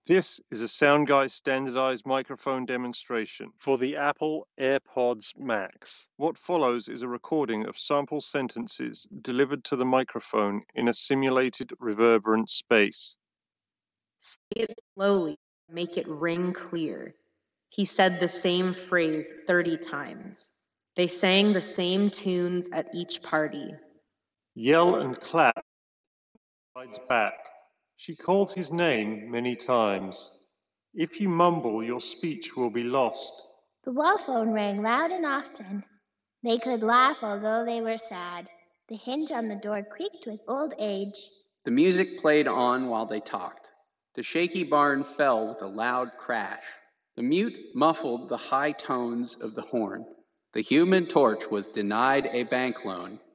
This is a SoundGuy standardized microphone demonstration for the Apple AirPods Max. What follows is a recording of sample sentences delivered to the microphone in a simulated reverberant space. Say it slowly, make it ring clear. He said the same phrase 30 times. They sang the same tunes at each party. Yell and clap sides back. She called his name many times. If you mumble, your speech will be lost. The wall phone rang loud and often. They could laugh although they were sad. The hinge on the door creaked with old age. The music played on while they talked. The shaky barn fell with a loud crash. The mute muffled the high tones of the horn. The Human Torch was denied a bank loan.